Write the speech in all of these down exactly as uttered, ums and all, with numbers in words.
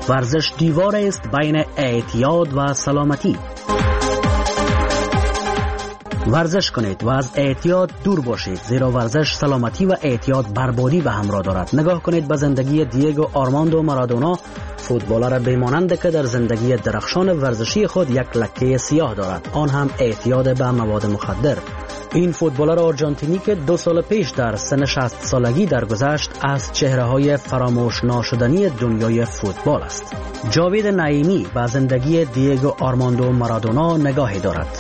ورزش دیوار است بین اعتیاد و سلامتی. ورزش کنید و از اعتیاد دور باشید، زیرا ورزش سلامتی و اعتیاد بربادی به همراه دارد. نگاه کنید به زندگی دیگو آرماندو مارادونا، فوتبالر بیمانند که در زندگی درخشان ورزشی خود یک لکه سیاه دارد، آن هم اعتیاد به مواد مخدر. این فوتبالر آرژانتینی که دو سال پیش در سن شصت سالگی درگذشت، از چهره‌های فراموش ناشدنی دنیای فوتبال است. جاوید نعیمی به زندگی دیگو آرماندو مارادونا نگاهی دارد.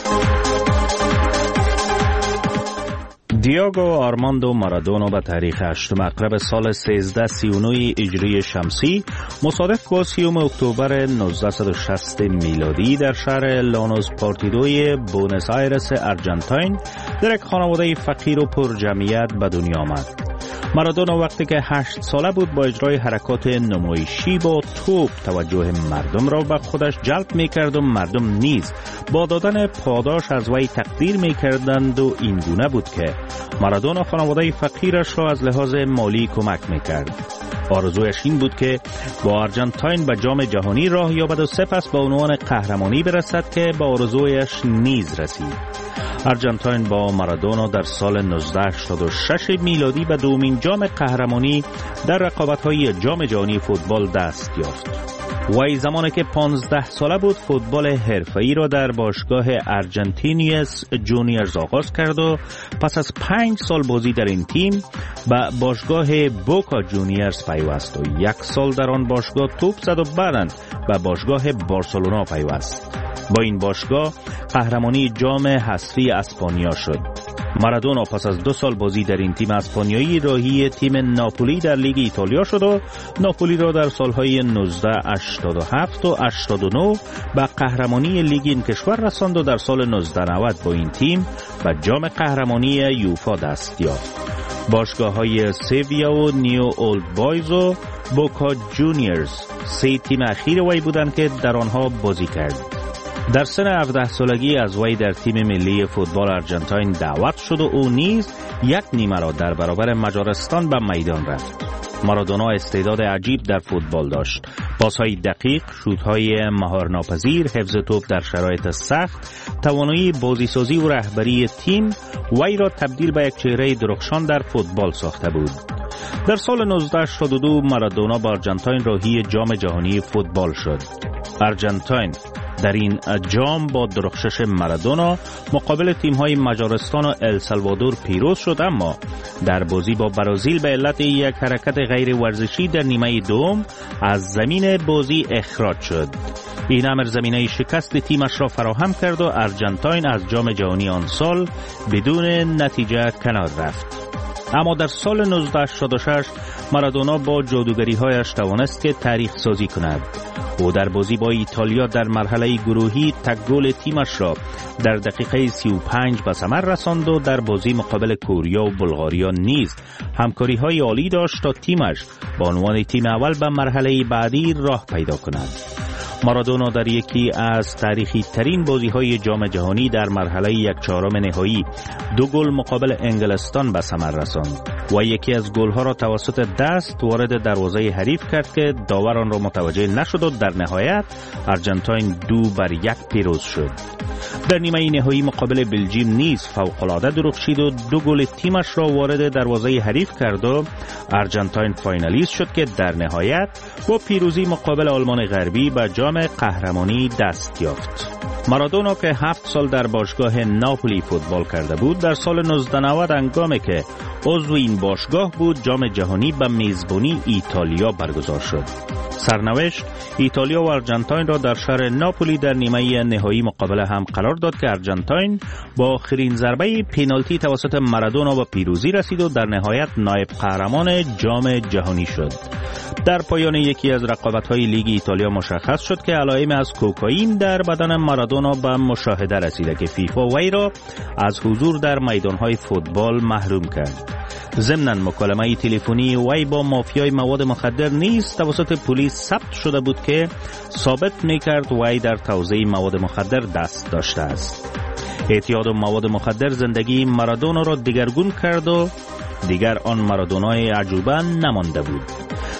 دیگو آرماندو مارادونا به تاریخ هشتم مقرب سال سیزده سی و نه هجری شمسی مصادف با سیوم اکتبر نوزده شصت میلادی در شهر لانوس پارتیدوی بونس آیرس ارجنتین در یک خانواده فقیر و پر جمعیت به دنیا آمد. مارادونا وقتی که هشت ساله بود با اجرای حرکات نمایشی با توپ توجه مردم را به خودش جلب می‌کرد و مردم نیز با دادن پاداش از وی تقدیر می‌کردند و این گونه بود که مارادونا خانواده فقیرش را از لحاظ مالی کمک می‌کرد. آرزویش این بود که با ارژانتین به جام جهانی راه یابد و سپس به عنوان قهرمانی برسد که به آرزویش نیز رسید. ارژانتین با مارادونا در سال نوزده هشتاد و شش میلادی به دومین جام قهرمانی در رقابت‌های جام جهانی فوتبال دست یافت. وی زمانی که پانزده ساله بود فوتبال حرفه‌ای را در باشگاه ارجنتینیوس جونیورز آغاز کرد و پس از پنج سال بازی در این تیم به باشگاه بوکا جونیورز پیوست و یک سال در آن باشگاه توپ زد و بعداً به باشگاه بارسلونا پیوست. با این باشگاه قهرمانی جام حذفی اسپانیا شد. مارادونا پس از دو سال بازی در این تیم اسپانیایی راهی تیم ناپولی در لیگ ایتالیا شد و ناپولی را در سالهای نوزده هشتاد و هفت و هشتاد و نه به قهرمانی لیگ این کشور رساند و در سال نوزده نود با این تیم به جام قهرمانی یوفا دست یافت. باشگاه‌های سیویا و نیو اولد بایز و بوکا جونیورز سه تیم اخیر وی بودند که در آنها بازی کرد. در سن هفده سالگی از وی در تیم ملی فوتبال ارجنتین دعوت شد و او نیز یک نیمه را در برابر مجارستان به میدان رفت. مارادونا استعداد عجیب در فوتبال داشت. پاس‌های دقیق، شوت‌های مهارناپذیر، حفظ توپ در شرایط سخت، توانایی بازیسازی و رهبری تیم وی را تبدیل به یک چهره درخشان در فوتبال ساخته بود. در سال نوزده هشتاد و دو مارادونا با ارجنتین راهی جام جهانی فوتبال شد. ارجنتین در این جام با درخشش مارادونا مقابل تیم‌های مجارستان و السالوادور پیروز شد، اما در بازی با برزیل به علت یک حرکت غیر ورزشی در نیمه دوم از زمین بازی اخراج شد. این امر زمینه شکست تیمش را فراهم کرد و ارجنتین از جام جهانی آن سال بدون نتیجه کنار رفت. اما در سال نوزده هشتاد و شش مارادونا با جادوگری‌هایش توانست که تاریخ سازی کند. او در بازی با ایتالیا در مرحله گروهی تک گل تیمش را در دقیقه سی و پنج به ثمر رساند و در بازی مقابل کوریا و بلغاریا نیز همکاری‌های عالی داشت تا تیمش با عنوان تیم اول به مرحله بعدی راه پیدا کند. مارادونا در یکی از تاریخی ترین بازی های جام جهانی در مرحله یک چهارم نهایی دو گل مقابل انگلستان به ثمر رساند و یکی از گل ها را توسط دست وارد دروازه حریف کرد که داور آن را متوجه نشد و در نهایت ارجنتین دو بر یک پیروز شد. در نیمه نهایی مقابل بلژیم نیز فوق‌العاده درخشید و دو گل تیمش را وارد دروازه حریف کرد و ارجنتین فاینالیست شد که در نهایت با پیروزی مقابل آلمان غربی به جام قهرمانی دست یافت. مارادونا که هفت سال در باشگاه ناپولی فوتبال کرده بود، در سال نوزده نود هنگامی که عضو این باشگاه بود جام جهانی به میزبانی ایتالیا برگزار شد. سرنوشت ایتالیا و ارجنتین را در شهر ناپولی در نیمه نهایی مقابل هم قرار داد که ارجنتین با آخرین ضربه پنالتی توسط مارادونا به پیروزی رسید و در نهایت نایب قهرمان جام جهانی شد. در پایان یکی از رقابت‌های لیگ ایتالیا مشخص شد که علائم از کوکائین در بدن مارادونا به مشاهده رسیده که فیفا وی را از حضور در میدان‌های فوتبال محروم کرد. ضمناً مکالمه تلفنی وی با مافیای مواد مخدر نیز توسط پلیس ثبت شده بود که ثابت می‌کرد وی در توزیع مواد مخدر دست داشته است. اعتیاد مواد مخدر زندگی مارادونا را دگرگون کرد و دیگر آن مارادونای عجوبه نمانده بود.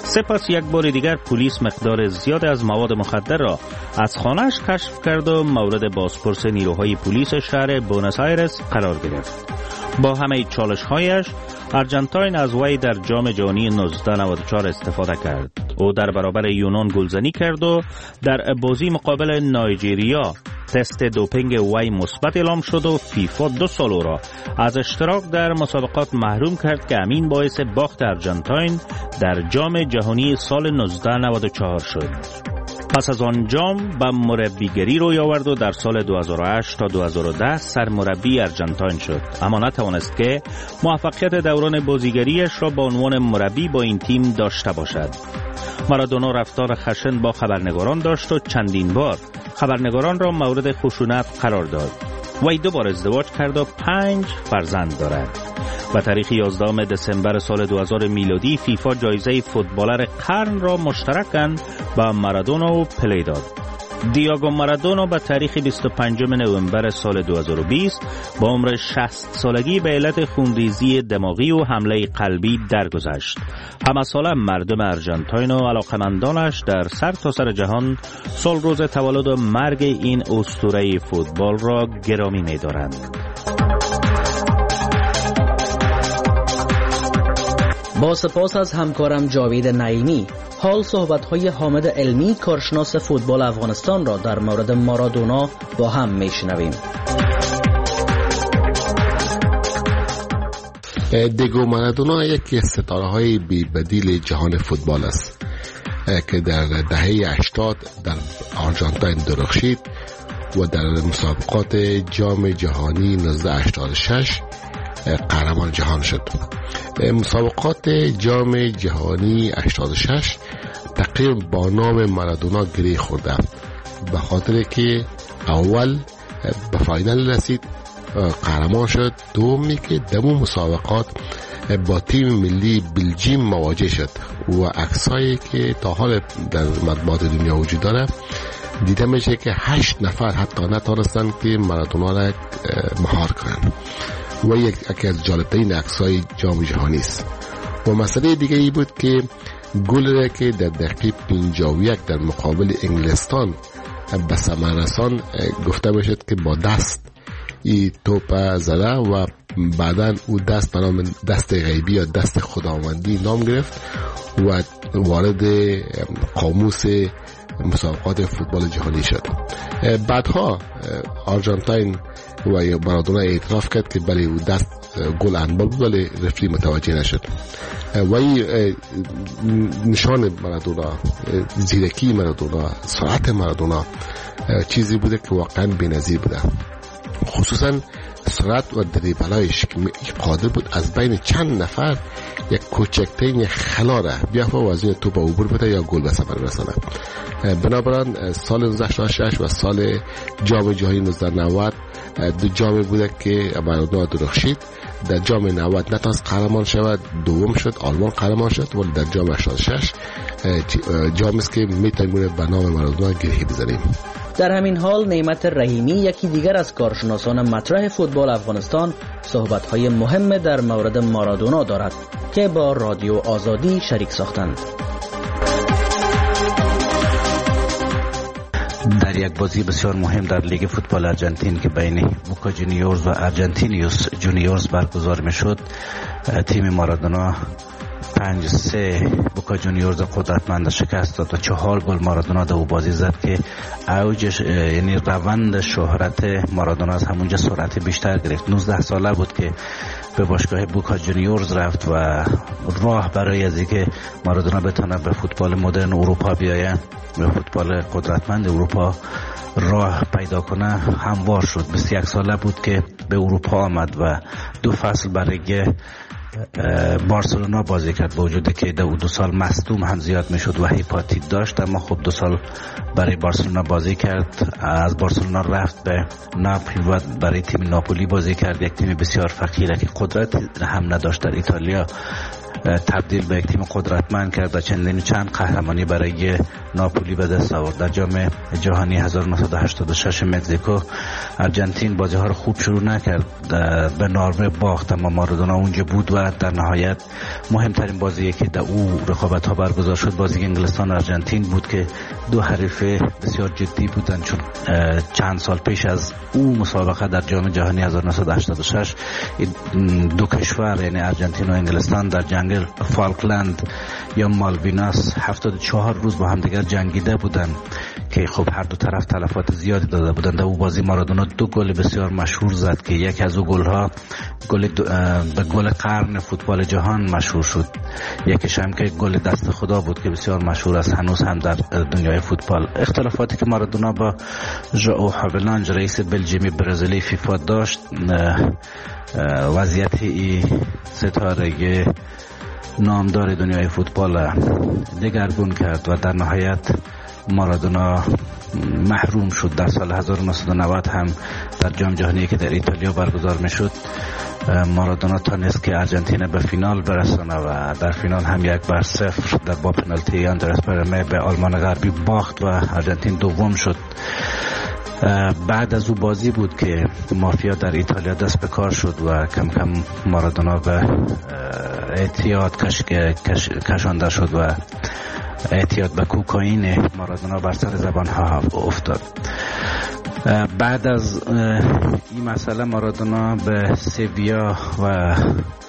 سپس یک بار دیگر پلیس مقدار زیاد از مواد مخدر را از خانه‌اش کشف کرد و مورد بازپرس نیروهای پلیس شهر بونس آیرس قرار گرفت. با همه چالش‌هایش آرژانتین از وی در جام جهانی نوزده نود و چهار استفاده کرد. او در برابر یونان گلزنی کرد و در بازی مقابل نایجریا تست دوپینگ وی مثبت اعلام شد و فیفا دو سال او را از اشتراک در مسابقات محروم کرد که همین باعث باخت آرژانتین در جام جهانی سال نوزده نود و چهار شد. پس از آن جام به مربیگری روی آورد و در سال دو هزار و هشت تا دو هزار و ده سرمربی آرژانتین شد، اما نتوانست که موفقیت دوران بازیگریش را به عنوان مربی با این تیم داشته باشد. مارادونا رفتار خشن با خبرنگاران داشت و چندین بار خبرنگاران را مورد خشونت قرار داد. وی دو بار ازدواج کرد و پنج فرزند دارد. و تاریخ یازدهم دسامبر سال دو هزار میلادی فیفا جایزه فوتبالر قرن را مشترکاً با مارادونا و پله داد. دیاگو مارادونا به تاریخ بیست و پنجم نوامبر سال دو هزار و بیست با عمر شصت سالگی به علت خونریزی دماغی و حمله قلبی درگذشت. همه ساله مردم آرژانتین و علاقمندانش در سرتاسر جهان سال روز تولد و مرگ این اسطوره فوتبال را گرامی می‌دارند. با سپاس از همکارم جاوید نعیمی. حال صحبت‌های حامد علمی کارشناس فوتبال افغانستان را در مورد مارادونا با هم میشنویم. دیگو مارادونا یکی از ستاره‌های بی‌بدیل جهان فوتبال است که در دهه هشتاد در آرژانتین درخشید و در مسابقات جام جهانی نوزده هشتاد و شش قهرمان جهان شد. مسابقات جام جهانی هشتاد و شش تقریبا با نام مارادونا گره خورده به خاطر که اول به فاینال رسید، قهرمان شد، دومی که دمو مسابقات با تیم ملی بلژیم مواجه شد و عکسایی که تا حال در مطبوعات دنیا وجود داره دیده میشه که هشت نفر حتی نتونستن که مارادونا را مهار کنن و یکی از جالبترین عکسای جام جهانی است. و مسئله دیگه ای بود که گل را که در دقیقه پنجاه و یک در مقابل انگلستان به ثمر رسان گفته میشد که با دست ای توپ زده و بعداً او دست به نام دست غیبی یا دست خداوندی نام گرفت و وارد قاموس مسابقات فوتبال جهانی شد. بعدها آرژانتین و مارادونا اعتراف کرد که بله او دست گل هندبال بود ولی رفری متوجه نشد. و این نشان مارادونا، زیرکی مارادونا، سرعت مارادونا چیزی بوده که واقعا بی‌نظیر بوده، خصوصا سرعت و دریبلایش که قادر بود از بین چند نفر یک کوچکترین خلا را بیافته و از این توپ عبور بده یا گل به ثمر برسانه. بنابراین سال نوزده هشتاد و شش و سال جام جهانی نوزده نود دو جامی بوده که مارادونا درخشید. در جام نود نتونست قهرمان شود، دوم شد، آلمان قهرمان شد، ولی در جام هشتاد و شش جامی است که میتونیم به نام مارادونا گره بزنیم. در همین حال نعمت رحیمی یکی دیگر از کارشناسان مطرح فوتبال افغانستان صحبت‌های مهم در مورد مارادونا دارد که با رادیو آزادی شریک ساختند. در یک بازی بسیار مهم در لیگ فوتبال آرژانتین که بین بوکا جونیورز و آرژانتینیوس جونیورز برگزار میشد، تیم مارادونا پنج سه بوکا جونیورز قدرتمند شکست داد و چهار گل مارادونا در بازی زد که اوجش یعنی روند شهرت مارادونا از همونجا سرعت بیشتر گرفت. نوزده ساله بود که به باشگاه بوکا جونیورز رفت و راه برای از اینکه مارادونا بتونه به فوتبال مدرن اروپا بیایه، به فوتبال قدرتمند اروپا راه پیدا کنه هموار شد. بیست و یک ساله بود که به اروپا آمد و دو فصل برای بارسلونا بازی کرد، با وجودی که دو سال مصدوم هم زیاد میشد و هیپاتیت داشت، اما خب دو سال برای بارسلونا بازی کرد. از بارسلونا رفت به ناپولی و برای تیم ناپولی بازی کرد، یک تیم بسیار فقیره که قدرت هم نداشت در ایتالیا تبدیل به یک تیم قدرتمند کرد و چندین چند قهرمانی برای ناپولی به دست آورد. در جام جهانی هزار و نهصد و هشتاد و شش مکزیکو آرژانتین بازی ها رو خوب شروع نکرد، به نروژ باخت، اما مارادونا اونجا بود و در نهایت مهمترین بازی که در او رقابت ها برگزار شد بازی انگلستان و آرژانتین بود که دو حریف بسیار جدی بودند، چون چند سال پیش از او مسابقه در جام جهانی هزار و نهصد و هشتاد و شش دو کشور یعنی آرژانتین و انگلستان در جنگل فالکلند یا مالویناس هفتاد و چهار روز با هم دیگر جنگیده بودند که خب هر دو طرف تلفات زیادی داده بودند. در او بازی مارادونا دو گل بسیار مشهور زد که یک از او گل‌ها گل به گل قرن فوتبال جهان مشهور شد، یکیش هم که گل دست خدا بود که بسیار مشهور است هنوز هم در دنیای فوتبال. اختلافاتی که مارادونا با ژائو هاولانج رئیس بلژیمی برزیلی فیفا داشت وضعیت ستاره نامدار دنیای فوتبال دگرگون کرد و در نهایت مارادونا محروم شد. در سال هزار و نهصد و نود هم در جام جهانی که در ایتالیا برگزار میشد مارادونا تانست که آرژانتین به فینال برسانه و در فینال هم یک بر صفر در با پنالتی آندرس پرمه به آلمان غربی باخت و آرژانتین دوم شد. بعد از او بازی بود که مافیا در ایتالیا دست به کار شد و کم کم مارادونا به اعتیاد کش کش کشانده شد و اعتیاد به کوکائین مارادونا بر سر زبان ها افتاد. بعد از این مسئله مارادونا به سویا و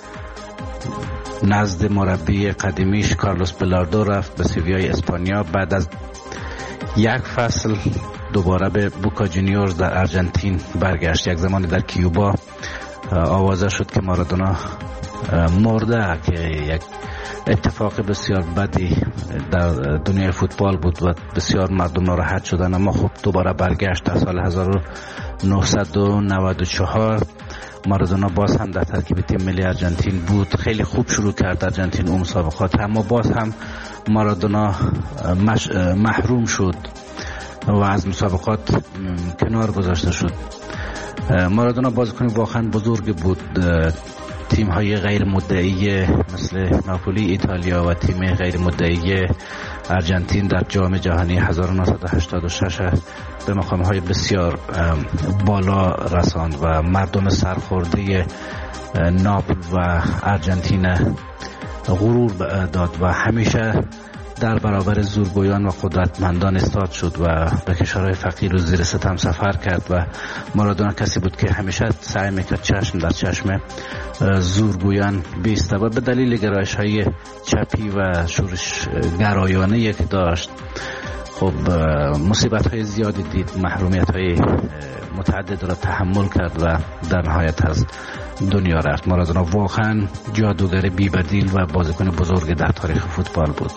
نزد مربی قدیمیش کارلوس بلاردو رفت به سویای اسپانیا. بعد از یک فصل دوباره به بوکا جونیورز در آرژانتین برگشت. یک زمانی در کیوبا آوازه شد که مارادونا مرده که یک اتفاق بسیار بدی در دنیای فوتبال بود و بسیار مردم ناراحت شدن، اما خب دوباره برگشت. در سال هزار و نهصد و نود و چهار مارادونا باز هم در ترکیب تیم ملی آرژانتین بود. خیلی خوب شروع کرد آرژانتین اون مسابقات، اما باز هم مارادونا محروم شد و از مسابقات کنار گذاشته شد. مارادونا بازیکن واقعا بزرگ بود. تیم های غیر مدعی مثل ناپولی ایتالیا و تیم غیر مدعی آرژانتین در جام جهانی هزار و نهصد و هشتاد و شش به مقام های بسیار بالا رساند و مردم سرخورده ناپل و آرژانتین غرور داد و همیشه در برابر زورگویان و قدرتمندان استاد شد و به کشورهای فقیر و زیر ستم سفر کرد و مارادونا کسی بود که همیشه سعی میکرد چشم در چشم زورگویان بیسته و به دلیل گرایش‌های چپی و شورش گرایانه که داشت خب مصیبت‌های زیادی دید، محرومیت‌های متعدد را تحمل کرد و در نهایت از دنیا رفت. مارادونا واقعا جادوگر بی‌بدیل و بازیکن بزرگ در تاریخ فوتبال بود.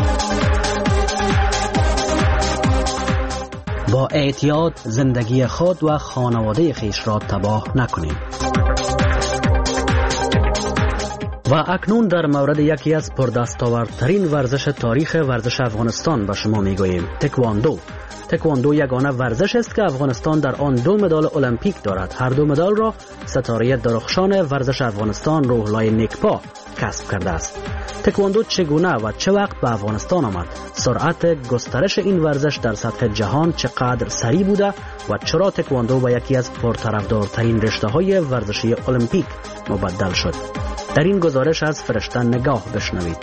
با اعتیاد زندگی خود و خانواده خیش را تباه نکنیم. و اکنون در مورد یکی از پردستاوردترین ورزش تاریخ ورزش افغانستان به شما میگوییم، تکواندو. تکواندو یگانه ورزش است که افغانستان در آن دو مدال المپیک دارد. هر دو مدال را ستاره درخشان ورزش افغانستان روحلای نیکپا کسب کرده است. تکواندو چگونه و چه وقت به افغانستان آمد؟ سرعت گسترش این ورزش در سطح جهان چقدر سریع بوده و چرا تکواندو به یکی از پرطرفدارترین رشته‌های ورزشی المپیک مبدل شد؟ در این گزارش از فرشته نگاه بشنوید.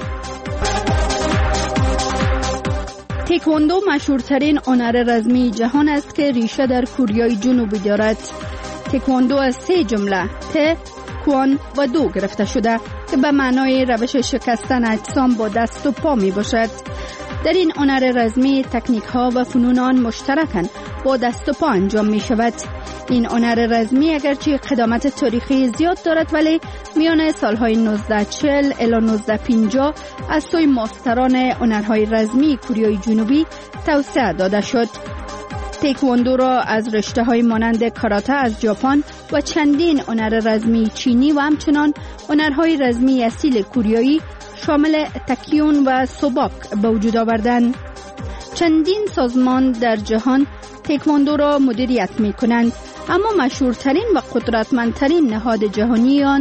تکواندو مشهورترین هنر رزمی جهان است که ریشه در کوریای جنوبی دارد. تکواندو از سه جمله ت، کوان و دو گرفته شده که به معنای روش شکستن اجسام با دست و پا می باشد. در این هنر رزمی تکنیک ها و فنون آن مشترکاً با دست و پا انجام می شود. این هنر رزمی اگرچه قدامت تاریخی زیاد دارد ولی میان سالهای نوزده چهل الی نوزده پنجاه از سوی ماستران هنرهای رزمی کوریای جنوبی توسعه داده شد. تکواندو را از رشته های مانند کاراته از ژاپن و چندین هنر رزمی چینی و همچنان هنرهای رزمی اصیل کوریایی شامل تکیون و سوباک به وجود آوردند. چندین سازمان در جهان تکواندو را مدیریت می کنند، اما مشهورترین و قدرتمندترین نهاد جهانی آن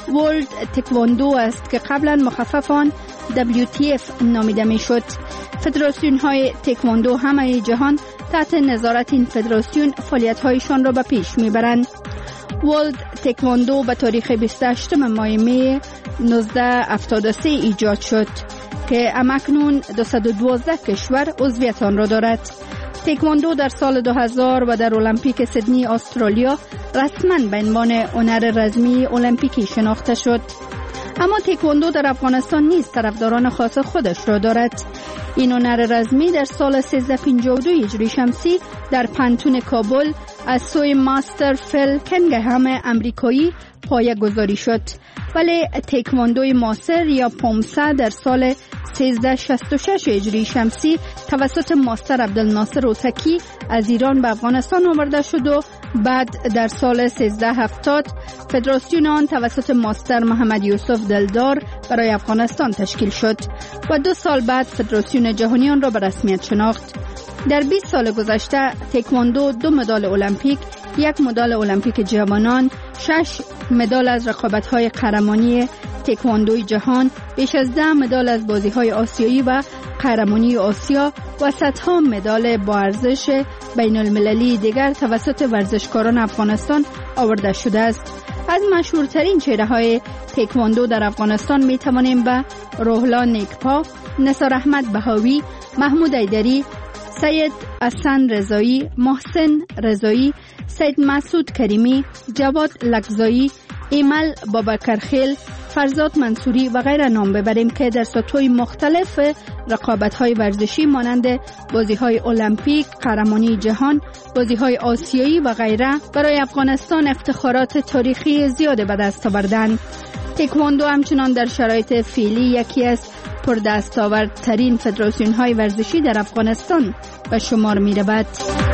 ورلد تکواندو است که قبلا مخفف آن دبلیو تی اف نامیده می شد. فدراسیون های تکواندو همه جهان تحت نظارت این فدراسیون فعالیت هایشان را به پیش می برند. ورلد تکواندو به تاریخ بیست و هشتم ماه می نوزده هفتاد و سه ایجاد شد که همکنون دویست و دوازده کشور عضویت آن را دارد. تکواندو در سال دو هزار و در المپیک سیدنی استرالیا رسما به عنوان هنر رزمی المپیکی شناخته شد. اما تکواندو در افغانستان نیز طرفداران خاص خودش را دارد. این هنر رزمی در سال سیزده پنجاه و دو هجری شمسی در پانتون کابل از سوی ماستر فیل کنگهم امریکایی پایه گذاری شد، ولی تکواندوی ماسر یا پومسا در سال سیزده شصت و شش هجری شمسی توسط ماستر عبدالناصر اوتکی از ایران به افغانستان آورده شد و بعد در سال سیزده هفتاد فدراسیون آن توسط ماستر محمد یوسف دلدار برای افغانستان تشکیل شد و دو سال بعد فدراسیون جهانی آن را به رسمیت شناخت. در بیست سال گذشته تکواندو دو مدال المپیک، یک مدال المپیک جوانان، شش مدال از رقابت‌های قهرمانی تکواندوی جهان، بیش از ده مدال از بازی‌های آسیایی و قهرمانی آسیا و صدها مدال با ارزش بین‌المللی دیگر توسط ورزشکاران افغانستان آورده شده است. از مشهورترین چهره‌های تکواندو در افغانستان می‌توانیم به روحلا نیکپا، نثار احمد بهاوی، محمود ایدری، سید حسن رضایی، محسن رضایی، سید مسعود کریمی، جواد لکزایی، ایمل بابکرخیل، فرزاد منصوری و غیره نام ببریم که در سطوح مختلف رقابت‌های ورزشی مانند بازی‌های المپیک، قهرمانی جهان، بازی‌های آسیایی و غیره برای افغانستان افتخارات تاریخی زیاد به دست آوردند. تکواندو همچنان در شرایط فعلی یکی از پردستاوردترین فدراسیون‌های ورزشی در افغانستان به شمار می‌رود.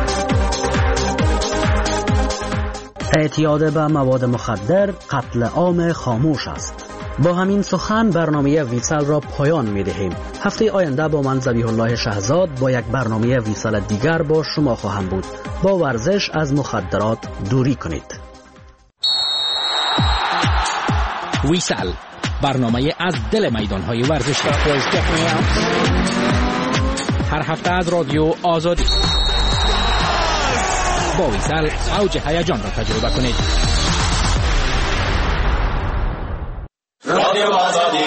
اعتیاد به مواد مخدر قتل عام خاموش است. با همین سخن برنامه ویسل را پایان می‌دهیم. هفته آینده با من ذبیح الله شهزاد با یک برنامه ویسل دیگر با شما خواهم بود. با ورزش از مخدرات دوری کنید. ویسل، برنامه از دل میدان‌های ورزشی. هر هفته از رادیو آزادی. با ویسل اوج هیجان را تجربه کنید. رادیو آزادی.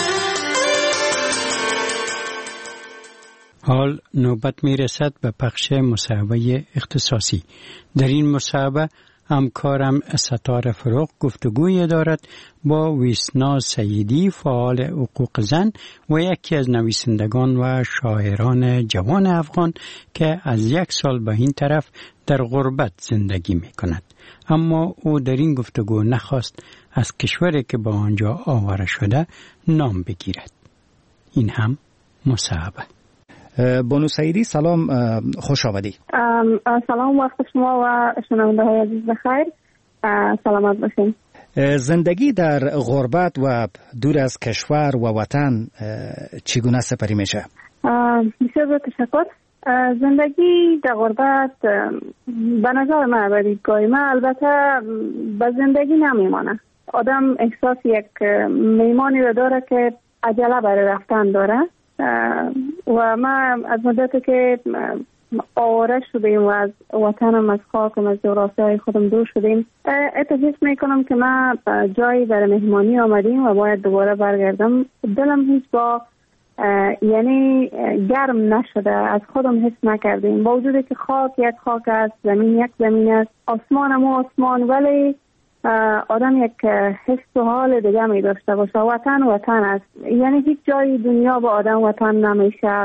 حال نوبت می رسد به پخش مصاحبه اختصاصی. در این مصاحبه همکارم ستاره فروغ گفتگوی دارد با ویسنا سیدی، فعال حقوق زن و یکی از نویسندگان و شاعران جوان افغان که از یک سال به این طرف در غربت زندگی می کند. اما او در این گفتگو نخواست از کشوری که به آنجا آواره شده نام بگیرد. این هم مصاحبه. بانو سیدی سلام، خوش آمدی. سلام، وقت شما و شنونده های عزیز بخیر. سلامت باشین. زندگی در غربت و دور از کشور و وطن چگونه سپری میشه؟ بسیار با تشکر. زندگی در غربت به نظر من به دیدگاه من البته به زندگی نمیمانه. آدم احساس یک میمانی رو داره که عجله برای رفتن داره و ما از مدتی که آواره شدیم و از وطنم، از خاکم، از جغرافیای خودم دور شدیم، احساس میکنم که ما جایی برای مهمانی آمدیم و باید دوباره برگردم. دلم هیچ با یعنی گرم نشده، از خودم حس نکردیم، با وجودی که خاک یک خاک است، زمین یک زمین است، آسمان هم آسمان، ولی آدم یک حس و حال دیگه می داشته باشه. وطن وطن است، یعنی هیچ جای دنیا با آدم وطن نمیشه.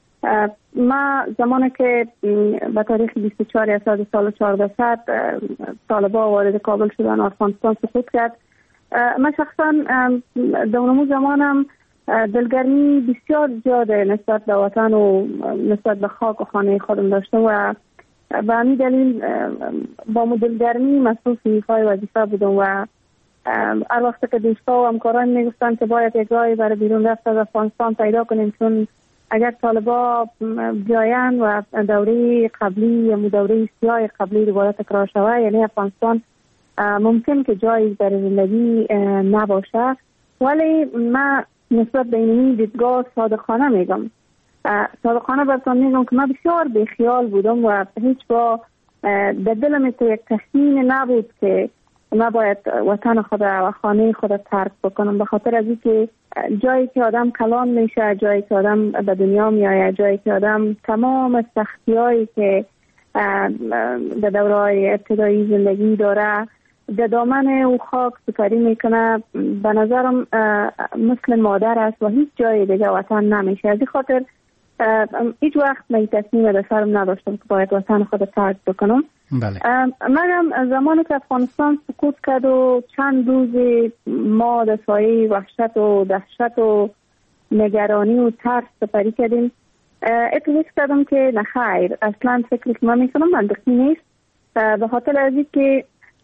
ما زمانی که به تاریخ بیست و چهار اسفند سال چهارده صد طالبان وارد کابل شدن، افغانستان سقوط کرد، من شخصا در اون زمانم دلگرمی بسیار زیاده نسبت به وطن و نسبت به خاک و خانه خودم داشته و به همین دلیل با دلگرمی مسئول ایفای وظیفه بودم و هر وقت که دوستا و همکاران میگفتن که باید یک راهی برای بیرون رفت از افغانستان پیدا کنیم، چون اگر طالبا بیاین و دوره قبلی یا دوره سیاه قبلی دوباره تکرار شود، یعنی افغانستان ممکن که جایی در زندگی نباشه، ولی من نسبت به این دیدگاه صادقانه میگم. صادقانه براتون میگم که من بسیار بیخیال بودم و هیچ با در دلم تو یک تصمیم نبود که من باید وطن خود و خانه خود ترک بکنم، به خاطر از اینکه جایی که آدم کلان میشه، جایی که آدم به دنیا میآید، جایی که آدم تمام سختی‌هایی که در دوره‌های ابتدایی زندگی داره در دامن او خاک سپری میکنه، به نظرم مثل مادر است و هیچ جای دیگه وطن نمیشه. از این خاطر هیچ وقت من تصمیم در سرم نداشتم که باید وطن خود ترک بکنم. بله. مگم زمانی که افغانستان سقوط کرد و چند روز ما در سایه وحشت و دهشت و نگرانی و ترس سپری کردیم، اتفاق کردم که نخیر، اصلا فکری که من میکنم منطقی نیست، به خاطر از این که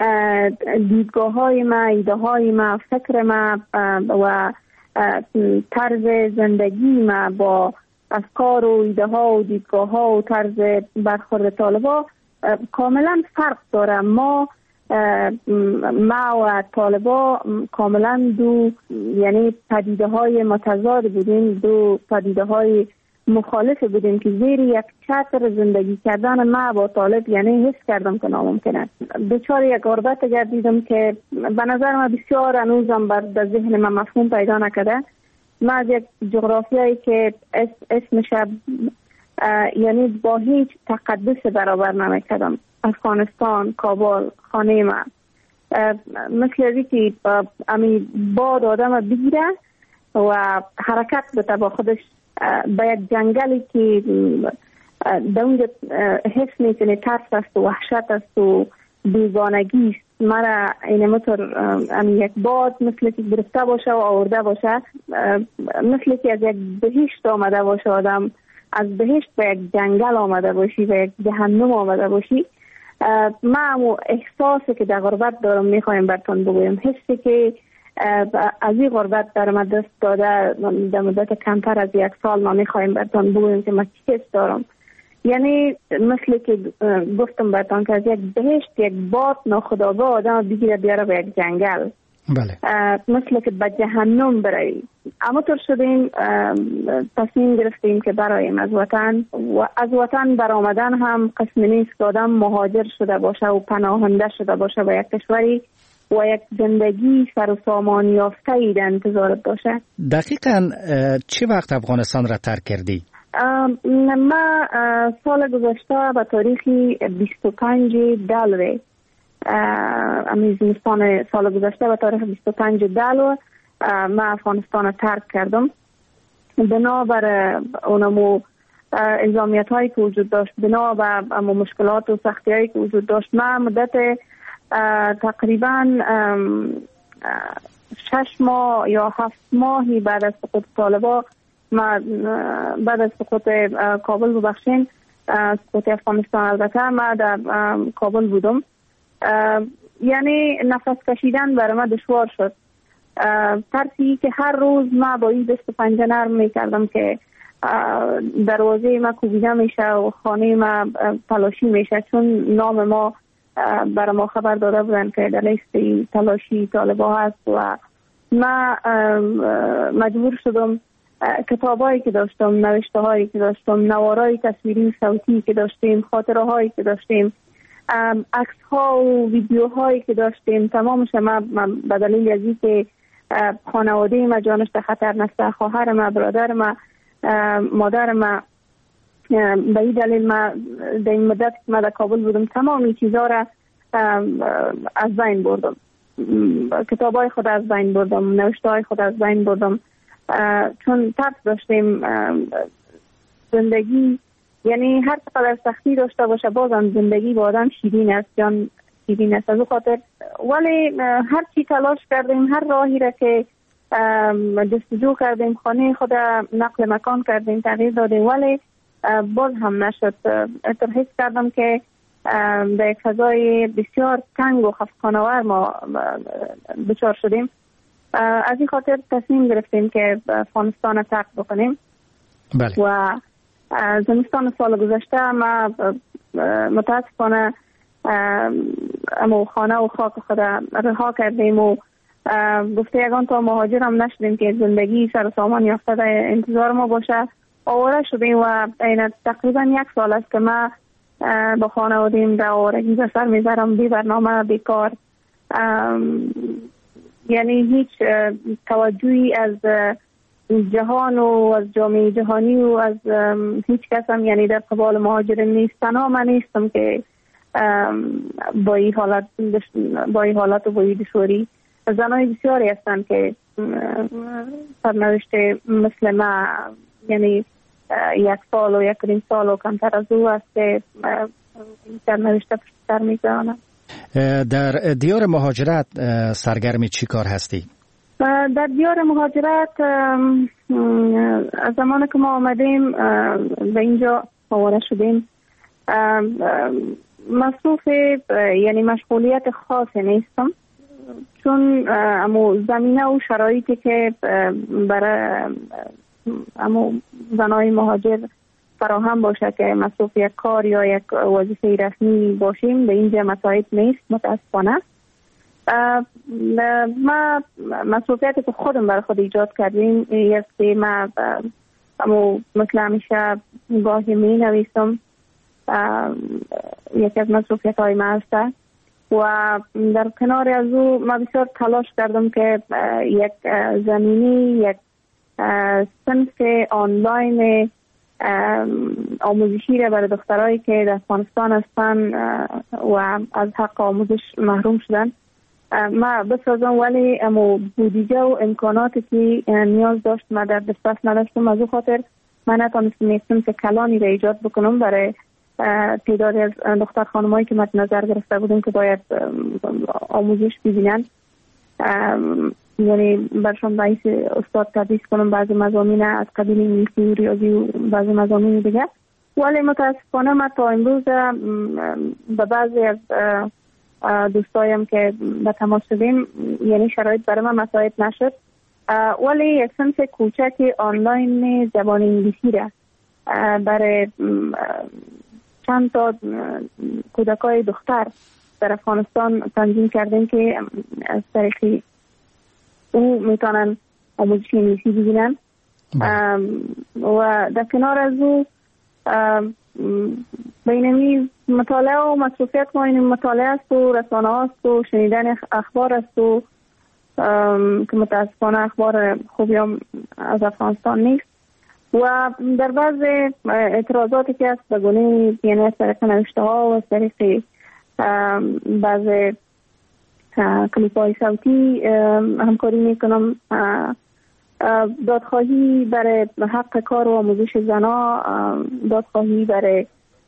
دیدگاه های ما، ایده های ما، فکر ما و طرز زندگی ما با افکار و ایده ها و دیدگاه ها و طرز برخورد طالبا کاملا فرق داره. ما ما و طالبا کاملا دو یعنی پدیده های متضاد بودیم، دو پدیده های مخالف بودیم که زیر یک چتر زندگی کردن ما با طالب یعنی حس کردم که ناممکنه. دچار یک غربت گردیدم که به نظر من بسیار هنوزم بر در ذهن من مفهوم پیدا نکرده. ما از یک جغرافیایی که اسمش یعنی با هیچ تقدس برابر نمیکردم، افغانستان، کابل، خانه ما، مثل ازی که امی باد آدم بگیره و حرکت بده با خودش به یک جنگلی که در اونجا حس میکنه ترس است و وحشت است و بیگانگی است. مرا این مطور امی یک باد مثل که گرفته باشه و آورده باشه، مثل که از یک بهشت آمده باشه، آدم از بهشت به یک جنگل آمده باشی و یک جهنم آمده باشی. من احساسی که در غربت دارم میخوایم براتون بگویم، حسی که از این غربت در من دست داده در مدت کمتر از یک سال ما میخوایم براتون بگویم که من چی حس دارم. یعنی مثل که گفتم براتون که از یک بهشت یک باد ناخودآگاه آدم بگیره بیاره به یک جنگل. بله. مثل که به جهنم برای اما طور شدیم تصمیم گرفتیم که برایم از وطن و از وطن برآمدن هم قسمی نیست که آدم مهاجر شده باشه و پناهنده شده باشه به یک کشوری و یک زندگی سر و سامان یافته ای در انتظارت باشه. دقیقاً چه وقت افغانستان را ترک کردی؟ من سال گذشته به تاریخ بیست و پنج دلو امی زمستان سال گذشته به تاریخ بیست و پنج دلو من افغانستان را ترک کردم. بنابر اونمو الزامیت هایی که وجود داشت، بنابر مشکلات و سختی هایی که وجود داشت، من مدت تقریبا شش ماه یا هفت ماهی بعد از سقوط طالبا، من بعد از سقوط کابل ببخشین سقوط افغانستان البته من در کابل بودم. یعنی نفس کشیدن برای من دشوار شد. ترسی که هر روز من با این دست و پنجه نرم میکردم که دروازه ما کوبیده میشه و خانه ما تلاشی میشه، چون نام ما برای ما خبر داده بودن که در لیست تلاشی طالبا هست و من مجبور شدم کتابایی که داشتم، نوشته هایی که داشتم، نوارای تصویری صوتی که داشتیم، خاطره هایی که داشتیم، عکس ها و ویدیو هایی که داشتیم، تمامش ما به دلیل از اینکه خانواده ما جانش در خطر نسته، خواهر ما، برادر ما، مادر ما، به این دلیل ما در این مدت که ما در کابل بودم تمام این چیزها را از بین بردم. کتاب های خود از بین بردم، نوشته های خود از بین بردم، چون ترس داشتیم زندگی یعنی هر چقدر سختی داشته باشه بازم زندگی با آدم شیرین است، جان شیرین است. از اون خاطر ولی هر چی تلاش کردیم، هر راهی را که جستجو کردیم، خانه خود نقل مکان کردیم، تغییر دادیم، ولی باز هم نشد. حس کردم که در یک فضای بسیار تنگ و خفقان‌آور ما دچار شدیم. از این خاطر تصمیم گرفتیم که افغانستان را ترک بکنیم. بله. و زمستان سال گذشته ما متاسفانه اما خانه و خاک خود رها کردیم و گفته یگان تا مهاجر هم نشدیم که زندگی سر و سامان یافته در انتظار ما باشه. آواره شدیم و این تقریبا یک سال است که ما با خانوادیم در آوارگی سر میذارم، بی برنامه، بی کار، یعنی هیچ توجهی از جهان و از جامعه جهانی و از هیچ کس هم یعنی در قبال مهاجرین نیست. تنها من نیستم که با این حالت با این حالت و با این دشواری زنای بسیاری هستند که سرنوشت مثل ما، یعنی یک سال و یک نیم سال و کمتر از او است که این سرنوشت پشتر می‌گذارند. در دیار مهاجرت سرگرم چی کار هستی؟ در دیار مهاجرت از زمان که ما آمدیم به اینجا آواره شدیم مصروف یعنی مشغولیت خاصی نیستم، چون امو زمینه و شرایطی که برای امو زنای مهاجر فراهم باشه که مصروف یک کار یا یک وظیفه رسمی باشیم به اینجا مساعد نیست متاسفانه. ما مصروفیتی که خودم برای خود ایجاد کردیم یک که ما امو مثل همیشه گاهی می نویسم، یکی از مصروفیت های ما هسته و در کنار از او ما بسیار تلاش کردم که یک زمینی یک صنف آنلاین آموزشی را برای دخترایی که در افغانستان هستن و از حق آموزش محروم شدن ما بسازم، ولی امو بودجه و امکاناتی که نیاز داشت ما در دسترس نداشتم. از او خاطر من نتونستم یک صنف کلانی را ایجاد بکنم برای تعدادی از دختر خانمایی که مد نظر گرفته بودیم که باید آموزش ببینن، یعنی برشان باعث استاد تدریس کنم بعضی مضامین از قبیل انگلیسی و ریاضی و بعضی مضامین دیگه. ولی متاسفانه ما تا امروز به بعضی از دوستایم که به تماس شدیم یعنی شرایط برای من مساعد نشد، ولی یک صنف کوچک آنلاین زبان انگلیسی را برای چند تا کودکای دختر در افغانستان تنظیم کردیم که از طریق او میتونن آموزش انگلیسی ببینن و در کنار از او بینمی مطالعه و مصروفیت ما این مطالعه است و رسانه هاست و شنیدن اخبار است و که متاسفانه اخبار خوبی هم از افغانستان نیست و در بعض اعتراضاتی که است به گونه یعنی از طریق نوشته ها و از طریق بعض کلیپ های صوتی همکاری میکنم. دادخواهی برای حق کار و آموزش زنا، دادخواهی برای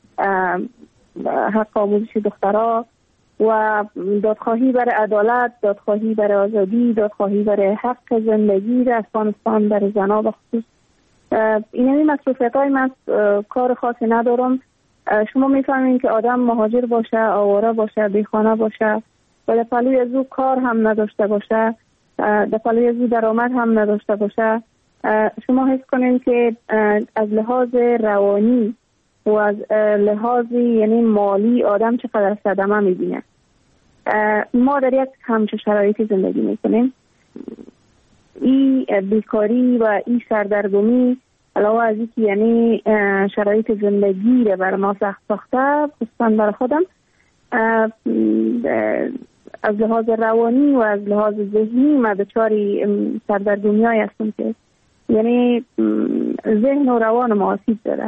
حق آموزش دخترها و دادخواهی برای عدالت، دادخواهی برای آزادی، دادخواهی برای حق زندگی در افغانستان برای زنا به خصوص. این همی مصروفیت های من کار خاصی ندارم. شما میفهمین که آدم مهاجر باشه، آواره باشه، بیخانه باشه و در پلوی از او کار هم نداشته باشه، در پلوی از او درآمد هم نداشته باشه، شما حس کنین که از لحاظ روانی و از لحاظ یعنی مالی آدم چقدر صدمه میبینه. ما در یک همچه شرایطی زندگی میکنیم. این بیکاری و این سردرگمی علاوه از اینکه یعنی شرایط زندگی رو بر ما سخت ساخته، خصوصا برای خودم از لحاظ روانی و از لحاظ ذهنی ما دچاری سردرگمی‌هایی هستم که یعنی ذهن و روان ما آسیب داره.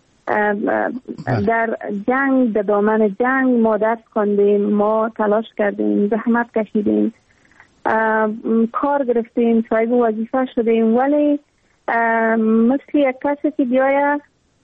در جنگ، در دامن جنگ ما درس خواندیم، ما تلاش کردیم، زحمت کشیدیم، کار گرفتیم، صاحب وظیفه شدیم، ولی مثل یک کسی که بیایه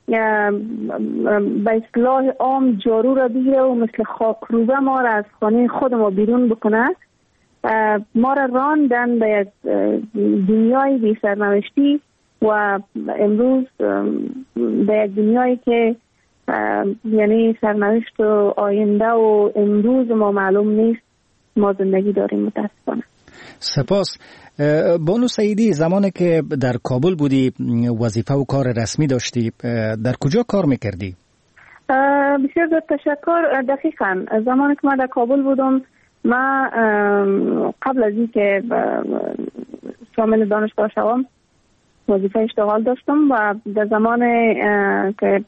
به اصطلاح عام جارو را بگیره و مثل خاکروبه ما را از خانه خود ما بیرون بکنه، ما را راندن به یک دنیای بی سرنوشتی و امروز به یک دنیایی که یعنی سرنوشت و آینده و امروز ما معلوم نیست ما زندگی داریم متاسفانه. سپاس. بانو سعیدی، زمانی که در کابل بودی وظیفه و کار رسمی داشتی، در کجا کار میکردی؟ بسیار زیاد تشکر. دقیقاً زمانی که من در کابل بودم، من قبل از این که شامل دانشگاه شوم وظیفه اشتغال داشتم و در زمان که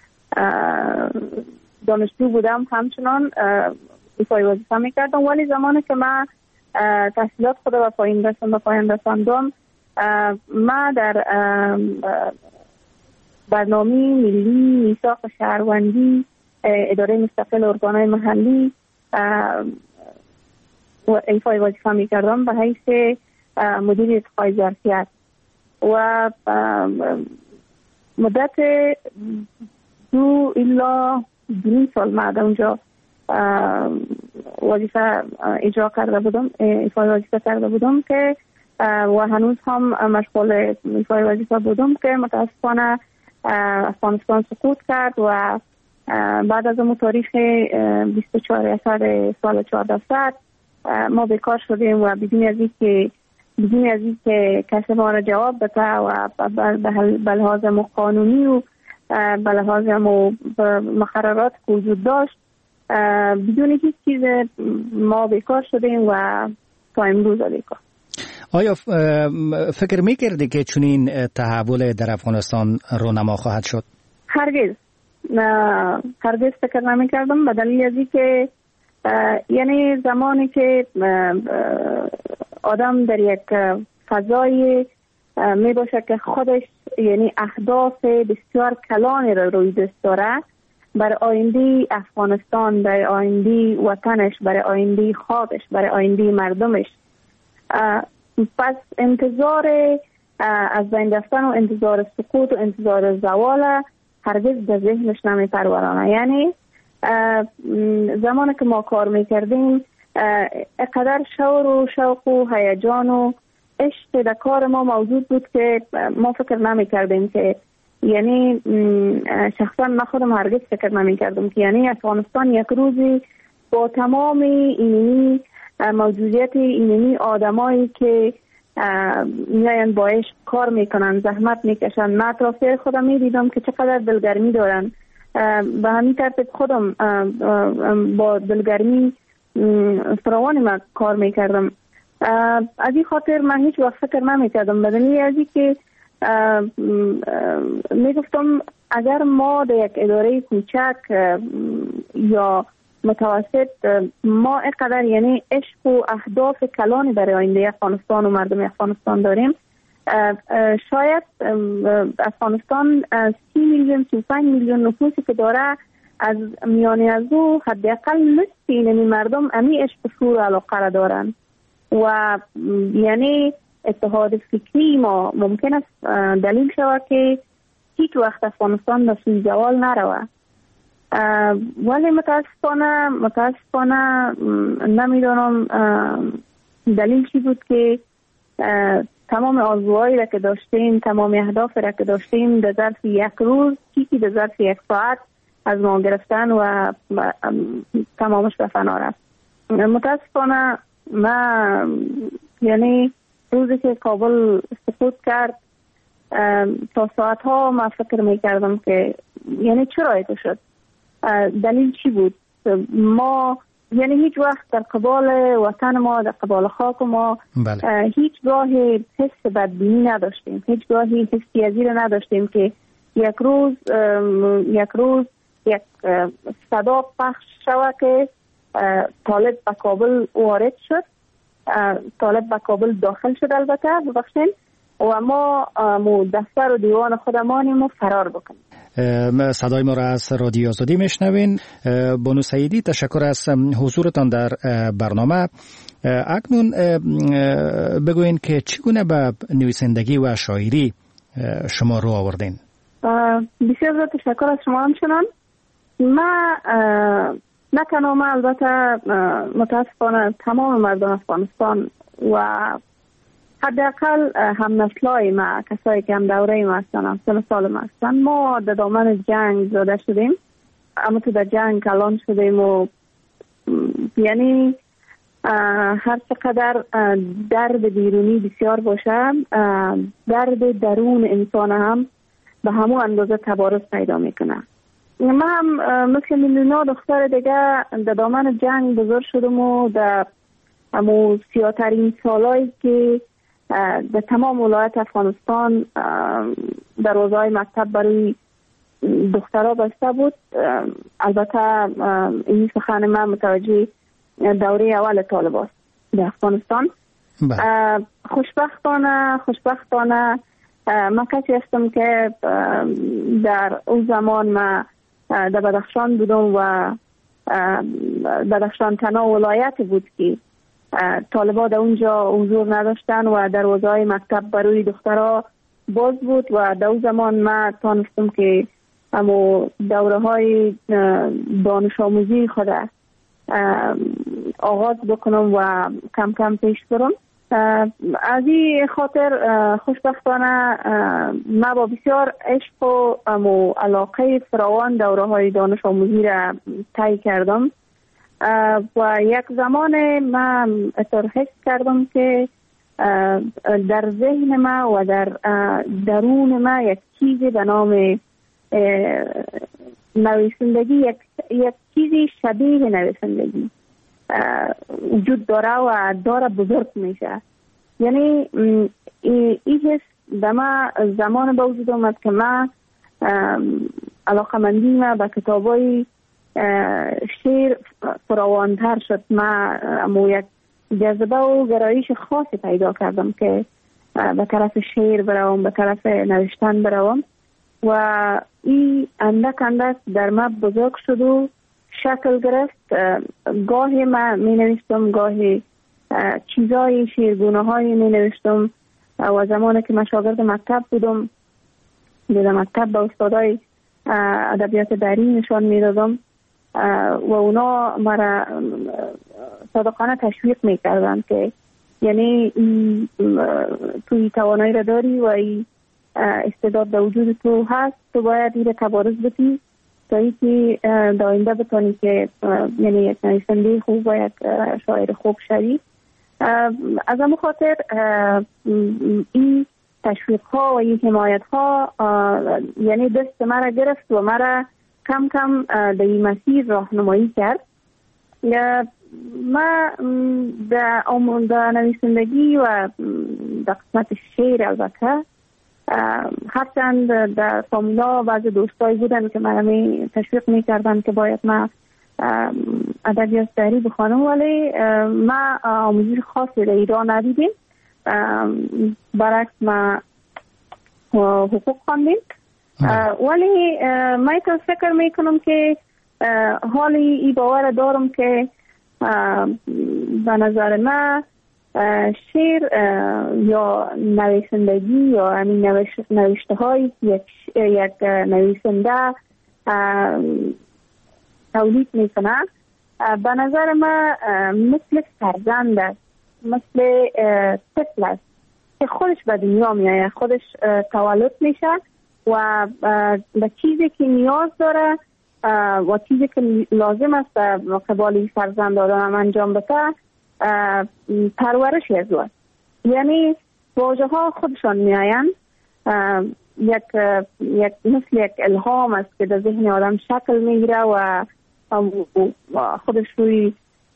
دانشجو بودم همچنان ایفای وظیفه میکردم، ولی زمانی که من تحصیلات خود و پایین رسم و پایین رساندم، من در برنامه ملی میثاق شهروندی اداره مستقل ارگانهای محلی و ایفای وظیفه میکردم به حیث مدیر ارتقای ظرفیت و مدت دو الا دو سال من اونجا وظیفه اجرا کرده بودم، ایفای وظیفه کرده بودم که و هنوز هم مشغول ایفای وظیفه بودم که متاسفانه افغانستان سقوط کرد و بعد از اون تاریخ بیست و چهار اسفند سال چهارده صد ما بیکار شدیم و بدون از اینکه بدون از اینکه کسی ما را جواب بده و به لحاظ قانونی و به لحاظ مقررات که وجود داشت بدون هیچ چیز ما بیکار شدیم و تا امروز بیکار. آیا فکر میکردی که چنین تحول در افغانستان رونما خواهد شد؟ هرگز هرگز فکر نمیکردم، به دلیل از اینکه یعنی زمانی که آدم در یک فضای می باشه که خودش یعنی اهداف بسیار کلانی را روی دست داره برای آینده افغانستان، برای آینده وطنش، برای آینده خاکش، برای آینده مردمش، پس انتظار از بین رفتن و انتظار سقوط و انتظار زوال هرگز به ذهنش نمی پرورانه. یعنی زمانی که ما کار میکردیم اقدر شور و شوق و هیجان و عشق در کار ما موجود بود که ما فکر نمی کردیم که یعنی شخصا من خودم هرگز فکر نمی کردم که یعنی افغانستان یک روزی با تمام اینی موجودیت اینی آدمایی که میاین با عشق کار میکنن، زحمت میکشن، من اطرافیای خودم میدیدم که چقدر دلگرمی دارن، به همین ترتیب خودم با دلگرمی فراوان من کار میکردم. از این خاطر من هیچ وقت فکر نمیکردم، به دلیل از اینکه میگفتم اگر ما در یک اداره کوچک یا متوسط ما اینقدر یعنی عشق و اهداف کلانی برای آینده افغانستان و مردم افغانستان داریم، شاید افغانستان سی میلیون سی و پنج میلیون نفوسی که داره از میانی از او حداقل نصف این مردم امی عشق و شور و علاقه را دارن و یعنی اتحاد فکری ما ممکن است دلیل شود که هیچ وقت افغانستان به سوی زوال نروه. ولی متاسفانه متاسفانه نمیدانم دلیل چی بود که تمام آرزوهایی را که داشتیم، تمام اهداف را که داشتیم در ظرف یک روز، چیزی در ظرف یک ساعت از ما گرفتن و تمامش به فنا رفت. متاسفانه من یعنی روزی که کابل سقوط کرد تا ساعت ها من فکر میکردم که یعنی چرا ایتو شد، دلیل چی بود. ما یعنی هیچ وقت در قبال وطن ما، در قبال خاک ما بله. هیچ گاهی حس بدبینی نداشتیم، هیچ گاهی حسی از این نداشتیم که یک روز یک روز یک صدا پخش شود که طالب به کابل وارد شد، طالب به کابل داخل شد البته ببخشین و ما دفتر و دیوان خودمانیم و فرار بکنیم. صدای ما را از رادیو آزادی میشنوین. بانو سعیدی، تشکر از حضورتان در برنامه. اکنون بگوین که چگونه به نویسندگی و شاعری شما رو آوردین؟ بسیار زیاد تشکر از شما. همچنان ما نه تنها ما، البته متاسفانه تمام مردم افغانستان و حداقل هم نسلای ما، کسایی که هم دوره ما هستن، هم سن سال ما هستن، ما در دامن جنگ زاده شدیم، اما تو در جنگ کلان شدیم و یعنی هر چقدر درد بیرونی بسیار باشه، درد درون انسان هم به همون اندازه تبارز پیدا میکنه ما هم مثل میلیونا دختر دیگه در دامن جنگ بزرگ شدم و در همو سیاترین سالایی که در تمام ولایت افغانستان دروازه‌های مکتب برای دخترها بسته بود. البته این سخن من متوجه دوره اول طالبان در افغانستان. خوشبختانه خوشبختانه من کسی هستم که در اون زمان ما در بدخشان بودم و بدخشان تنها ولایت بود که طالبان در اونجا حضور نداشتن و دروازه‌های مکتب برای دخترها باز بود و در اون زمان ما تانستم که همو دوره های دانش آموزی خود آغاز بکنم و کم کم پیش برم. از این خاطر خوشبختانه ما با بسیار عشق و علاقه فراوان دوره های دانش آموزی را طی کردم و یک زمان من اطلاع حس کردم که در ذهن ما و در درون ما یک چیزی به نام نویسندگی یک, یک چیزی شبیه نویسندگی وجود داره و داره بزرگ میشه. یعنی این حس در ما زمان به وجود آمد که ما علاقمندی ما به کتابای شعر فراوانتر شد. ما یک جذبه و گرایش خاصی پیدا کردم که به طرف شعر بروم، به طرف نوشتن بروم و این اندک اندک در ما بزرگ شد و شکل گرفت. گاهی ما می نوشتم، گاهی چیزای شیرگونه هایی می نوشتم و زمانی که من شاگرد مکتب بودم در مکتب به استادای ادبیات دری نشان می دادم و اونا مرا صادقانه تشویق می کردن که یعنی توی توانایی را داری و ای استعداد در وجود تو هست، تو باید این را تبارز بدی تا اینکه در آینده بتانی که یعنی یک نویسنده خوب و یک شاعر خوب شوی. از همون خاطر این تشویق ها و این حمایت ها یعنی دست مرا گرفت و مرا کم کم در این مسیر راهنمایی کرد. ما در در نویسندگی و در قسمت شعر البته هرچند در فامیلا بعض دوستایی بودن که من تشویق میکردن که باید ما ادبیات دری بخوانم، ولی ما آموزش خاصی در ایران ندیدیم، برعکس ما حقوق خواندیم. ولی من فکر میکنم که حالی ای باور دارم که به نظر من شعر یا نویسندگی یا همین نوشته های یک, یک نویسنده تولید میکنه به نظر من مثل فرزند است، مثل طفل است که خودش به دنیا میایه، خودش تولد میشه و به چیزی که نیاز داره و چیزی که لازم است به قبال فرزند آدم انجام بده پرورش از او. یعنی واژه ها خودشان میآیند، یک یک مثل یک الهام است که در ذهن آدم شکل میگیره و خودش روی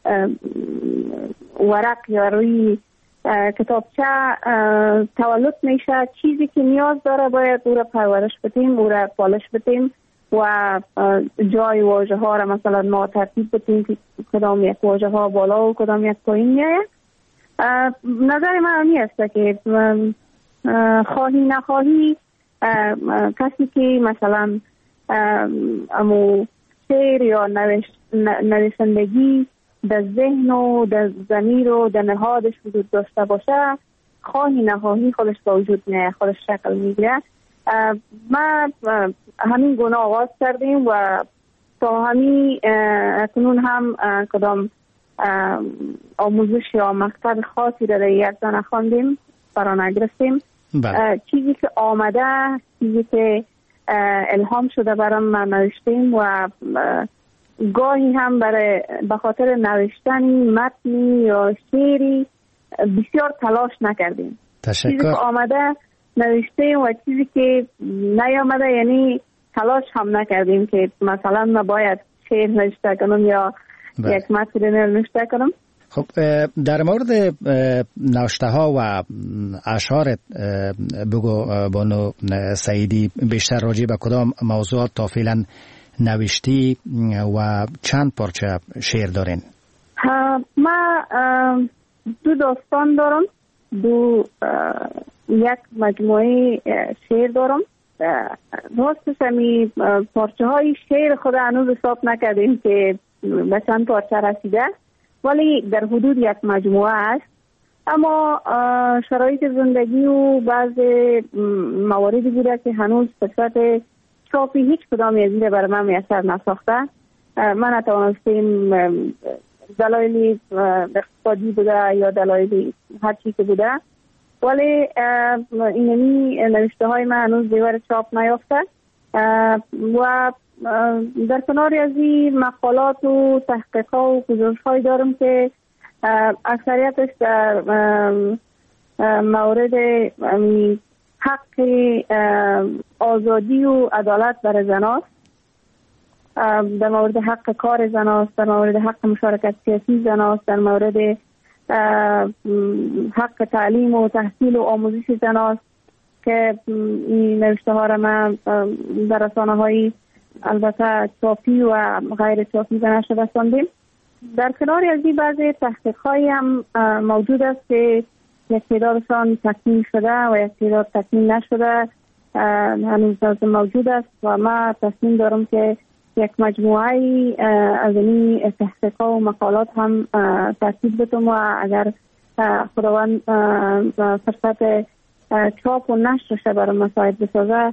ورق یا روی کتابچه تولد میشه. چیزی که نیاز داره باید او را پرورش بدیم، او را پالش بدیم و جای واژه ها را مثلا ما ترتیب بدیم که کدام یک واژه ها بالا و کدام یک پایین میآید. نظر من همی است که خواهی نخواهی کسی که مثلا امو شعر یا نویسندگی در ذهن و در ضمیر و در نهادش وجود داشته باشه، خواهی نخواهی خودش با وجود میاد، خودش شکل میگیره. ما همین گونه آغاز کردیم و تا همین اکنون هم کدام آموزش یا مکتب خاصی را در یک زن خواندیم، فرا نگرفتیم. چیزی که آمده، چیزی که الهام شده برام ما نوشتیم و گاهی هم برای به خاطر نوشتن متنی یا شعری بسیار تلاش نکردیم. تشکر. چیزی که آمده نوشتیم و چیزی که نیامده یعنی تلاش هم نکردیم که مثلا ما باید شعر نوشته کنم یا بله. یک متن نوشته کنم. خب در مورد نوشته ها و اشعار بگو بانو سعیدی، بیشتر راجع به کدام موضوعات تا فعلا نوشتی و چند پارچه شعر دارین؟ ما دو داستان دارم، دو یک مجموعه شعر دارم. راستش همی پارچه های شعر خود هنوز حساب نکردیم که به چند پارچه رسیده، ولی در حدود یک مجموعه است. اما شرایط زندگی و بعض مواردی بوده که هنوز فرصت چاپی هیچ کدام از این برای من میسر نساخته. من نتوانستیم، دلایلی اقتصادی بوده یا دلایلی هر چی که بوده، ولی اینمی نوشته های من هنوز دیوار چاپ نیافته و در کنار از این مقالات و تحقیقات و گزارش های دارم که اکثریتش در مورد حق آزادی و عدالت برای زناست، در مورد حق کار زناست، در مورد حق مشارکت سیاسی زناست، در مورد حق تعلیم و تحصیل و آموزش زناست که این نوشته ها را من در رسانه های البته چاپی و غیر چاپی زنش رساندیم. در کنار از این بعضی تحقیق های هم موجود است که یک تعدادشان تکمیل شده و یک تعداد تکمیل نشده هنوز موجود است و ما تصمیم دارم که یک مجموعه از این تحقیق و مقالات هم ترتیب بدم و اگر خداوند فرصت چاپ و نشرش برای مساعد بسازه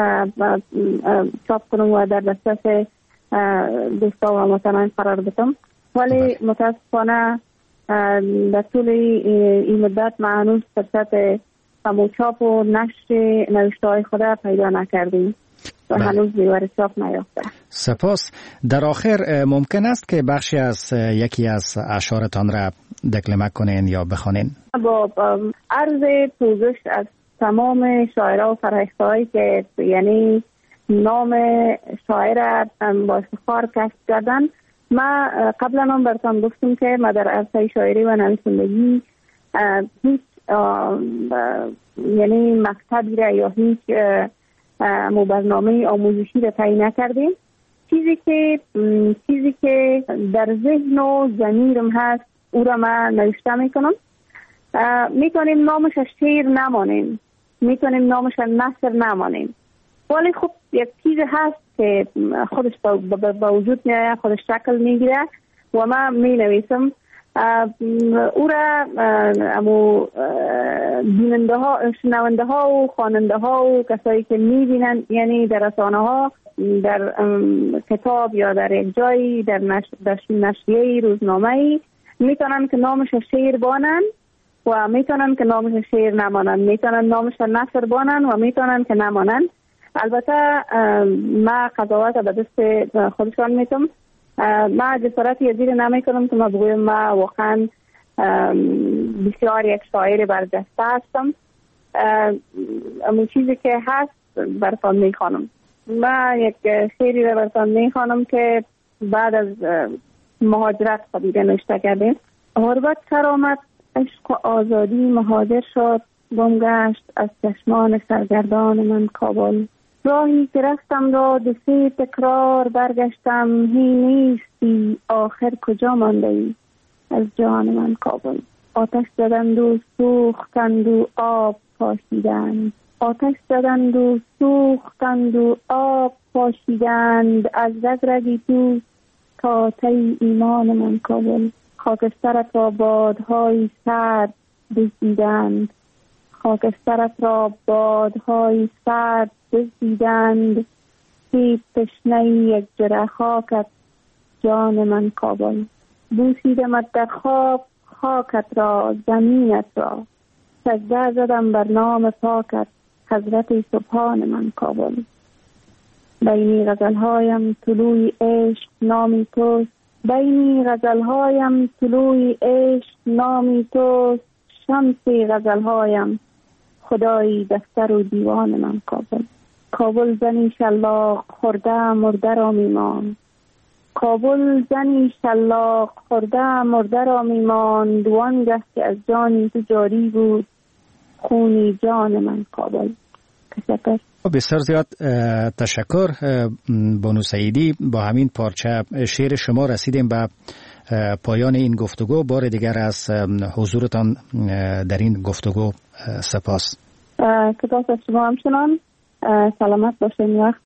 چاپ کنم و در دسترس دوستا و هموطنان قرار بدم. ولی متاسفانه در طول این مدت ما هنوز فرصت همو چاپ و نشر نوشته های خود پیدا نکردیم و هنوز دیوار چاپ نیافته. سپاس. در آخر ممکن است که بخشی از یکی از اشعارتان را دکلمه کنین یا بخوانین؟ با عرض پوزش از تمام شاعرها و فرهیخته‌هایی که یعنی نام شاعر با افتخار کسب کردن، ما قبلا هم براتون گفتم که ما در عرصه شاعری و نویسندگی هیچ یعنی مکتبی را یا هیچ برنامه آموزشی را تعیین نکردیم. چیزی که چیزی که در ذهن و ضمیرم هست او را من نوشته میکنم. میتونیم نامش شعر نمانیم، میتونیم نامش نثر نمانیم، ولی خب یک چیز هست که خودش با وجود میاد، خودش شکل میگیره و من می نویسم. او را امو بیننده ها، شنونده ها و خواننده ها و کسایی که میبینن یعنی در رسانه ها، در کتاب یا در یک جایی، در نشریه روزنامه‌ای میتونن که نامش شعر بانن و میتونن که نامش شعر نمانن، میتونن نامش نثر بانن و میتونن که نمانن. البته ما قضاوت به دست خودشان میتونم، ما جسارتی ازیر نمی کنم که ما بگویم ما واقعا بسیار یک شاعر برجسته هستم. اون چیزی که هست براتون میخوانم. ما یک شعری را براتون میخوانم که بعد از مهاجرت قبیله نوشته کردیم. غربت سر آمد، عشق و آزادی مهاجر شد، گم گشت از چشمان سرگردان من کابل. راهی که رفتم را دو سه تکرار برگشتم، هی نیستی آخر کجا مانده ای از جان من کابل. آتش زدند و سوختند و آب پاشیدند، آتش زدند و سوختند و آب پاشیدند، از رگ رگی دوست تا تی ایمان من کابل. خاکسترت را بادهای سرد دزدیدند، خاکسترت را بادهای سرد دزدیدند، هیچ تشنه یک جرعه خاکت جان من کابل. بوسیدمت در خواب خاکت را زمینت را، سجده زدم بر نام پاکت حضرت سبحان من کابل. بینی غزلهایم طلوع عشق نامی توست، بینی غزلهایم طلوع عشق نامی توست، شمس غزلهایم خدایی دفتر و دیوان من کابل. کابل زنی شلاق خورده مرده را میمان، کابل زنی شلاق خورده مرده را میمان، دوانگه که از جانی تو جاری بود خونی جان من کابل. تشکر. بسیار زیاد تشکر بانو سعیدی. با همین پارچه شعر شما رسیدیم به پایان این گفتگو. بار دیگر از حضورتان در این گفتگو سپاس. سپاس از شما همچنان. سلامت باشین. وقت